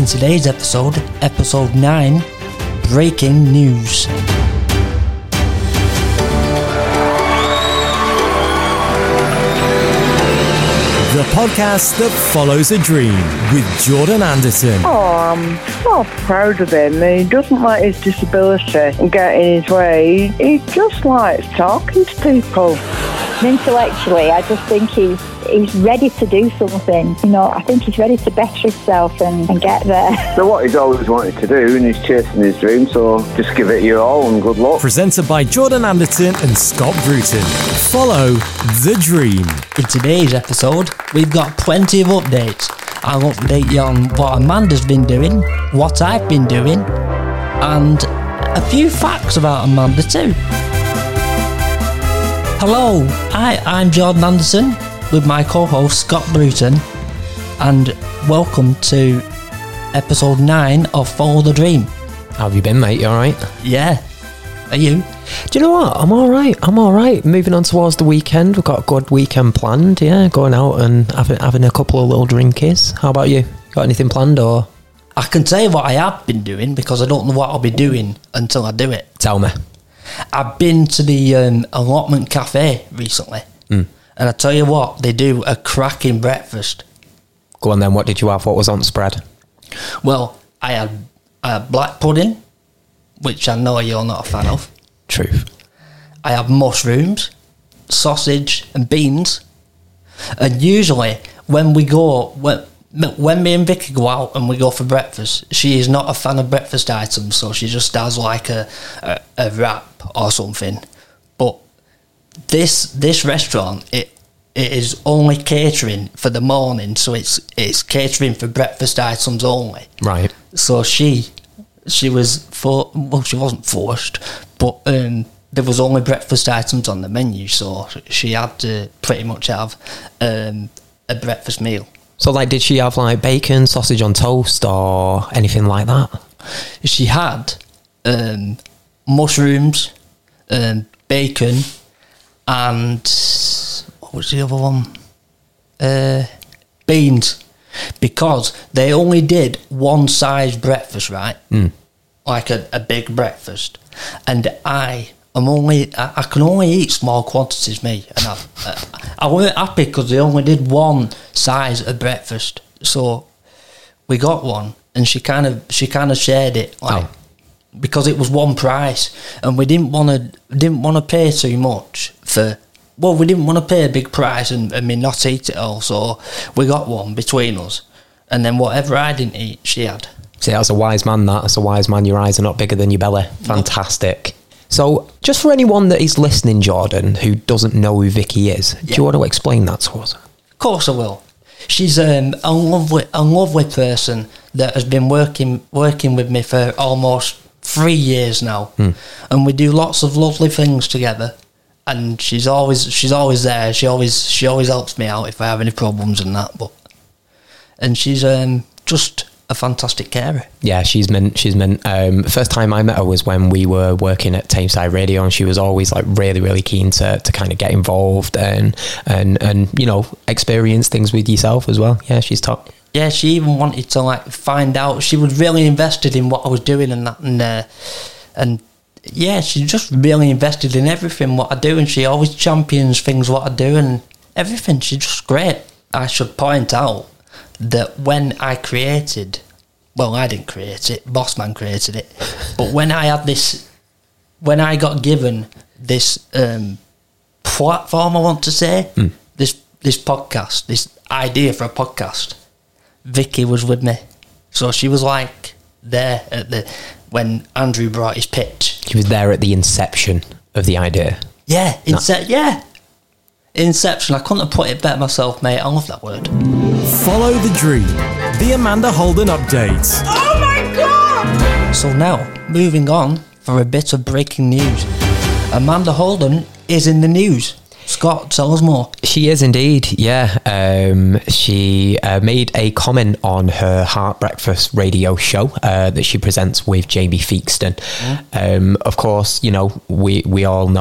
In today's episode, episode 9, breaking news. The podcast that follows a dream with Jordan Anderson. Oh, I'm so proud of him. He doesn't let his disability get in his way. He just likes talking to people. Intellectually, I just think he's ready to do something. You know, I think he's ready to better himself and get there. So what he's always wanted to do, and he's chasing his dream, so just give it your all and good luck. Presented by Jordan Anderson and Scott Bruton. Follow the dream. In today's episode, we've got plenty of updates. I'll update you on what Amanda's been doing, what I've been doing, and a few facts about Amanda too. Hello, I'm Jordan Anderson with my co-host Scott Bruton, and welcome to episode 9 of Follow the Dream. How have you been, mate? You alright? Yeah. Are you? Do you know what? I'm alright. Moving on towards the weekend. We've got a good weekend planned, yeah. Going out and having a couple of little drinkies. How about you? Got anything planned or? I can tell you what I have been doing because I don't know what I'll be doing until I do it. Tell me. I've been to the Allotment Cafe recently, and I tell you what, they do a cracking breakfast. Go on then, what did you have? What was on the spread? Well, I had black pudding, which I know you're not a fan of. Truth. I have mushrooms, sausage and beans. And usually when me and Vicky go out and we go for breakfast, she is not a fan of breakfast items, so she just does like a wrap or something. But this restaurant, it is only catering for the morning, so it's catering for breakfast items only. Right. So she was she wasn't forced, but there was only breakfast items on the menu, so she had to pretty much have a breakfast meal. So, like, did she have, like, bacon, sausage on toast, or anything like that? She had mushrooms, bacon, and what was the other one? Beans. Because they only did one size breakfast, right? Like a big breakfast. And I can only eat small quantities, me, and I weren't happy because they only did one size of breakfast. So we got one, and she kind of shared it, like, because it was one price, and we didn't want to pay too much for. Well, we didn't want to pay a big price and me not eat it all, so we got one between us, and then whatever I didn't eat, she had. See, that's a wise man. That's a wise man. Your eyes are not bigger than your belly. Fantastic. So, just for anyone that is listening, Jordan, who doesn't know who Vicky is, do you want to explain that to us? Of course I will. She's a lovely person that has been working with me for almost 3 years now, and we do lots of lovely things together. And she's always there. She always helps me out if I have any problems and that. And she's just a fantastic carer. Yeah, she's mint. First time I met her was when we were working at Tameside Radio, and she was always like really keen to kind of get involved and you know, experience things with yourself as well. Yeah, she's top. Yeah, she even wanted to like find out. She was really invested in what I was doing and that, and yeah, she's just really invested in everything what I do, and she always champions things what I do and everything. She's just great. I should point out that when I created, well, I didn't create it, Bossman created it, but when I got given this platform, I want to say, this podcast, this idea for a podcast, Vicky was with me. So she was like there when Andrew brought his pitch. She was there at the inception of the idea. Yeah, Inception. I couldn't have put it better myself, mate. I love that word. Follow the dream. The Amanda Holden update. Oh my God! So now, moving on for a bit of breaking news. Amanda Holden is in the news. Scott, tell us more. She is indeed, yeah. She made a comment on her Heart Breakfast radio show that she presents with Jamie Theakston. Of course, you know, we all know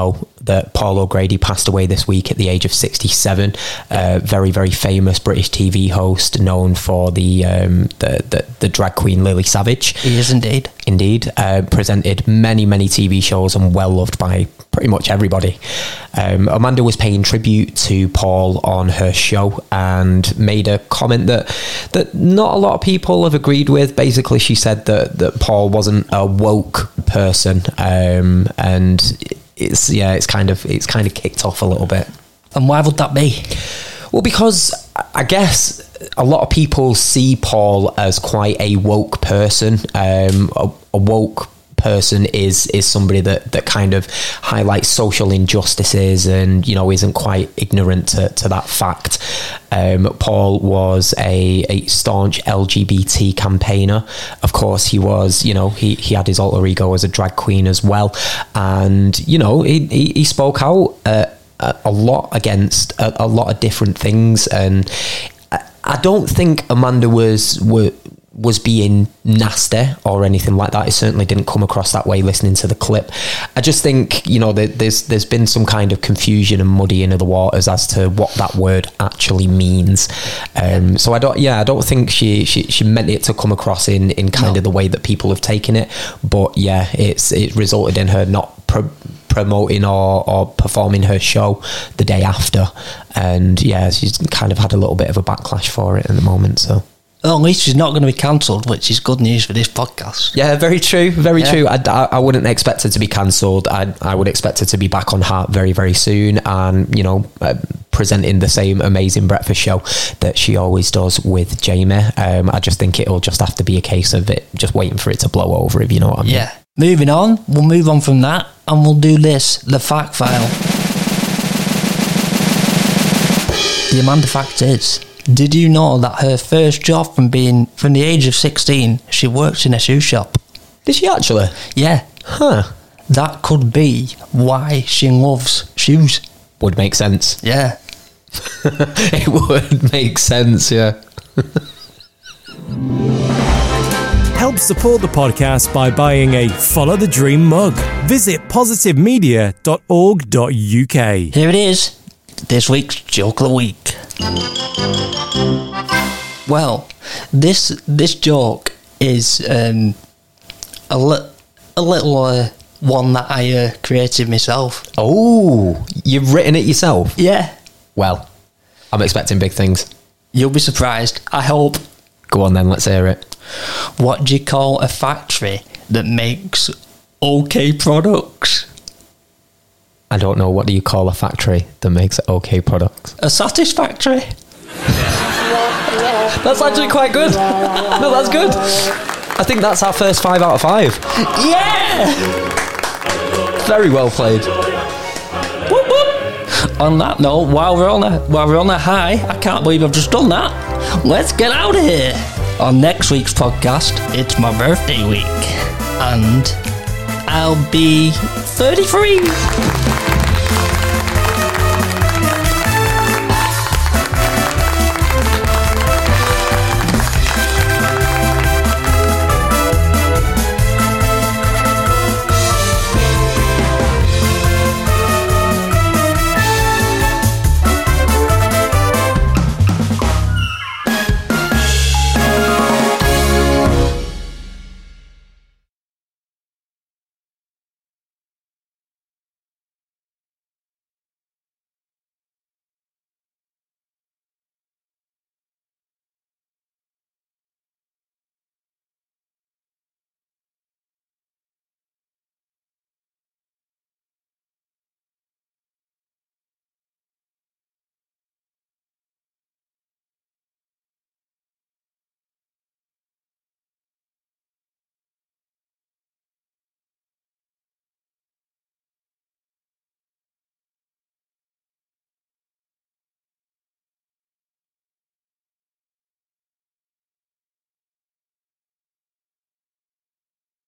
that Paul O'Grady passed away this week at the age of 67. Very, very famous British TV host, known for the drag queen Lily Savage. He is indeed. Indeed. Presented many, many TV shows and well loved by pretty much everybody. Amanda was paying tribute to Paul on her show and made a comment that not a lot of people have agreed with. Basically, she said that Paul wasn't a woke person, and it's kind of kicked off a little bit. And why would that be? Well, because I guess a lot of people see Paul as quite a woke person. A woke person is somebody that kind of highlights social injustices and, you know, isn't quite ignorant to that fact. Paul was a staunch LGBT campaigner. Of course, he was, you know, he had his alter ego as a drag queen as well. And, you know, he spoke out a lot against a lot of different things. And I don't think Amanda was being nasty or anything like that. It certainly didn't come across that way listening to the clip. I just think, you know, there's been some kind of confusion and muddying of the waters as to what that word actually means. So I don't think she meant it to come across in kind of the way that people have taken it. But yeah, it resulted in her not promoting or performing her show the day after. And yeah, she's kind of had a little bit of a backlash for it at the moment, so. Well, at least she's not going to be cancelled, which is good news for this podcast. Yeah, very true, very true. I wouldn't expect her to be cancelled. I would expect her to be back on Heart very, very soon and, you know, presenting the same amazing breakfast show that she always does with Jamie. I just think it'll just have to be a case of it just waiting for it to blow over, if you know what I mean. Yeah. Moving on, we'll move on from that and we'll do this, the fact file. The Amanda fact is, did you know that her first job from the age of 16, she worked in a shoe shop? Did she actually? Yeah. Huh. That could be why she loves shoes. Would make sense. Yeah. It would make sense, yeah. Help support the podcast by buying a Follow the Dream mug. Visit positivemedia.org.uk. Here it is, this week's Joke of the Week. Well, this joke is a little one that I created myself. Oh, you've written it yourself? Yeah. Well, I'm expecting big things. You'll be surprised, I hope. Go on then, let's hear it. What do you call a factory that makes OK products? I don't know. What do you call a factory that makes OK products? A satisfactory. That's actually quite good. No, that's good. I think that's our first 5 out of 5. Yeah! Very well played. Whoop, whoop. On that note, while we're on a high, I can't believe I've just done that. Let's get out of here. On next week's podcast, it's my birthday week, and I'll be 33.